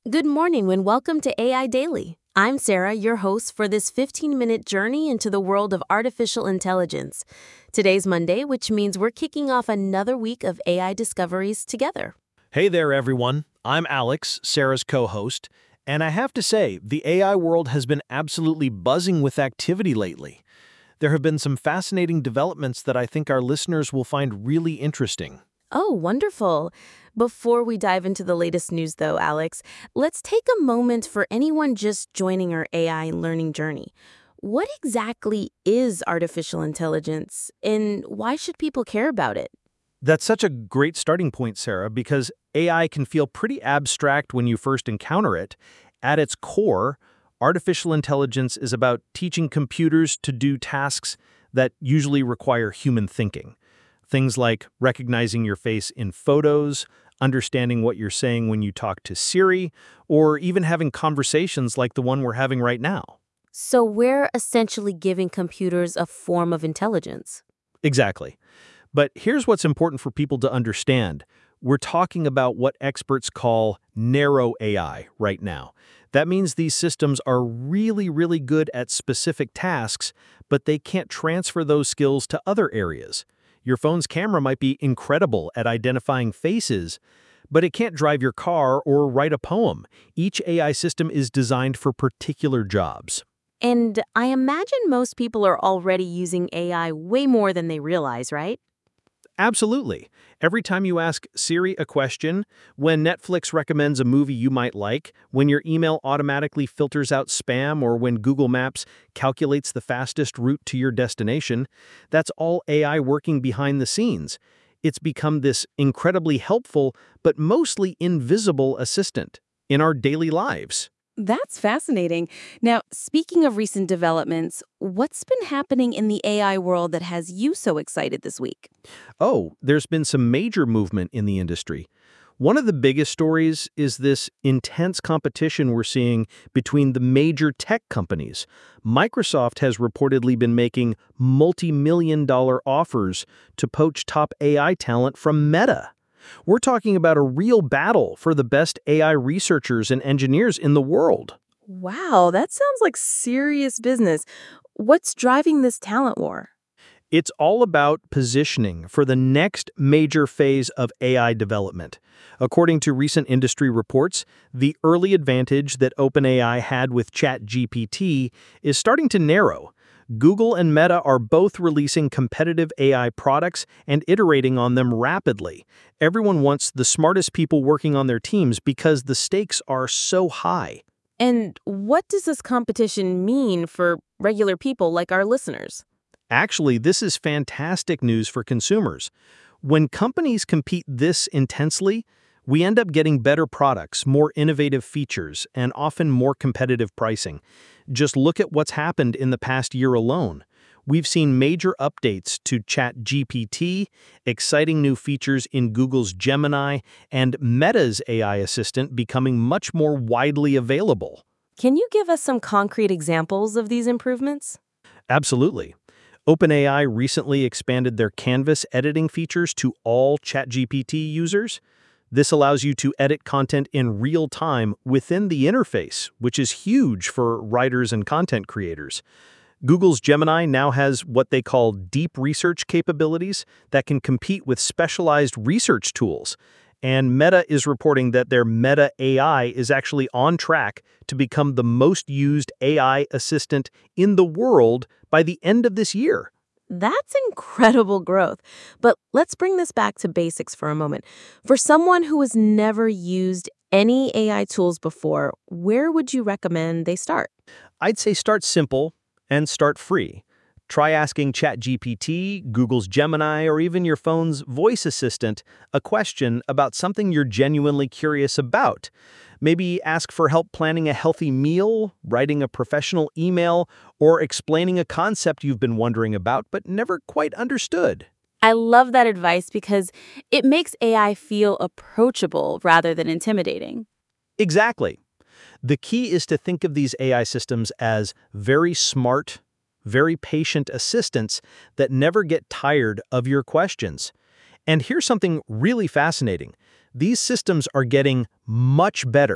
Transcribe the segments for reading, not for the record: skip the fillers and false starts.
Good morning and welcome to AI Daily. I'm Sarah, your host for this 15-minute journey into the world of artificial intelligence. Today's Monday, which means we're kicking off another week of AI discoveries together. Hey there, everyone. I'm Alex, Sarah's co-host, and I have to say, the AI world has been absolutely buzzing with activity lately. There have been some fascinating developments that I think our listeners will find really interesting. Oh, wonderful. Before we dive into the latest news, though, Alex, let's take a moment for anyone just joining our AI learning journey. What exactly is artificial intelligence, and why should people care about it? That's such a great starting point, Sarah, because AI can feel pretty abstract when you first encounter it. At its core, artificial intelligence is about teaching computers to do tasks that usually require human thinking. Things like recognizing your face in photos, understanding what you're saying when you talk to Siri, or even having conversations like the one we're having right now. So we're essentially giving computers a form of intelligence. Exactly. But here's what's important for people to understand. We're talking about what experts call narrow AI right now. That means these systems are really, really good at specific tasks, but they can't transfer those skills to other areas. Your phone's camera might be incredible at identifying faces, but it can't drive your car or write a poem. Each AI system is designed for particular jobs. And I imagine most people are already using AI way more than they realize, right? Absolutely. Every time you ask Siri a question, when Netflix recommends a movie you might like, when your email automatically filters out spam, or when Google Maps calculates the fastest route to your destination, that's all AI working behind the scenes. It's become this incredibly helpful, but mostly invisible assistant in our daily lives. That's fascinating. Now, speaking of recent developments, what's been happening in the AI world that has you so excited this week? Oh, there's been some major movement in the industry. One of the biggest stories is this intense competition we're seeing between the major tech companies. Microsoft has reportedly been making multi-million-dollar offers to poach top AI talent from Meta. We're talking about a real battle for the best AI researchers and engineers in the world. Wow, that sounds like serious business. What's driving this talent war? It's all about positioning for the next major phase of AI development. According to recent industry reports, the early advantage that OpenAI had with ChatGPT is starting to narrow. Google and Meta are both releasing competitive AI products and iterating on them rapidly. Everyone wants the smartest people working on their teams because the stakes are so high. And what does this competition mean for regular people like our listeners? Actually, this is fantastic news for consumers. When companies compete this intensely, we end up getting better products, more innovative features, and often more competitive pricing. Just look at what's happened in the past year alone. We've seen major updates to ChatGPT, exciting new features in Google's Gemini, and Meta's AI assistant becoming much more widely available. Can you give us some concrete examples of these improvements? Absolutely. OpenAI recently expanded their Canvas editing features to all ChatGPT users. This allows you to edit content in real time within the interface, which is huge for writers and content creators. Google's Gemini now has what they call deep research capabilities that can compete with specialized research tools. And Meta is reporting that their Meta AI is actually on track to become the most used AI assistant in the world by the end of this year. That's incredible growth. But let's bring this back to basics for a moment. For someone who has never used any AI tools before, where would you recommend they start? I'd say start simple and start free. Try asking ChatGPT, Google's Gemini, or even your phone's voice assistant a question about something you're genuinely curious about. Maybe ask for help planning a healthy meal, writing a professional email, or explaining a concept you've been wondering about but never quite understood. I love that advice because it makes AI feel approachable rather than intimidating. Exactly. The key is to think of these AI systems as very smart, very patient assistants that never get tired of your questions. And here's something really fascinating. These systems are getting much better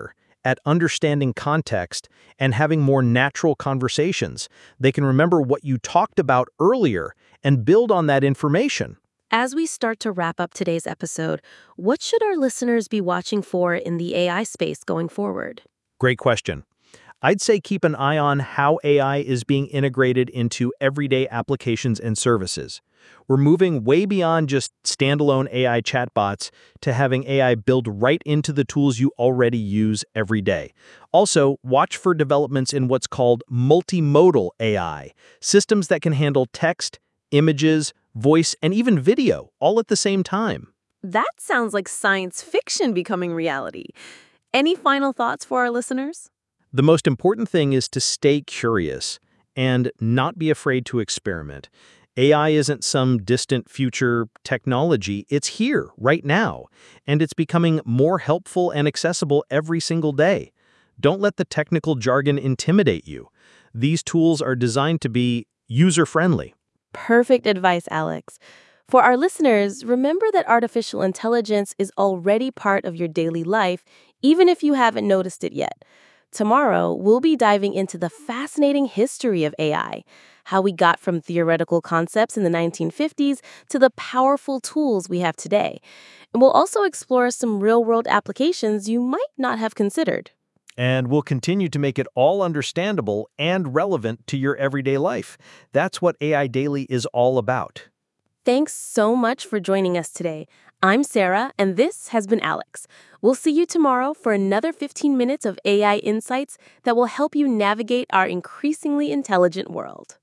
at understanding context and having more natural conversations. They can remember what you talked about earlier and build on that information. As we start to wrap up today's episode, what should our listeners be watching for in the AI space going forward? Great question. I'd say keep an eye on how AI is being integrated into everyday applications and services. We're moving way beyond just standalone AI chatbots to having AI build right into the tools you already use every day. Also, watch for developments in what's called multimodal AI, systems that can handle text, images, voice, and even video all at the same time. That sounds like science fiction becoming reality. Any final thoughts for our listeners? The most important thing is to stay curious and not be afraid to experiment. AI isn't some distant future technology. It's here, right now, and it's becoming more helpful and accessible every single day. Don't let the technical jargon intimidate you. These tools are designed to be user-friendly. Perfect advice, Alex. For our listeners, remember that artificial intelligence is already part of your daily life, even if you haven't noticed it yet. Tomorrow, we'll be diving into the fascinating history of AI, how we got from theoretical concepts in the 1950s to the powerful tools we have today. And we'll also explore some real-world applications you might not have considered. And we'll continue to make it all understandable and relevant to your everyday life. That's what AI Daily is all about. Thanks so much for joining us today. I'm Sarah, and this has been Alex. We'll see you tomorrow for another 15 minutes of AI insights that will help you navigate our increasingly intelligent world.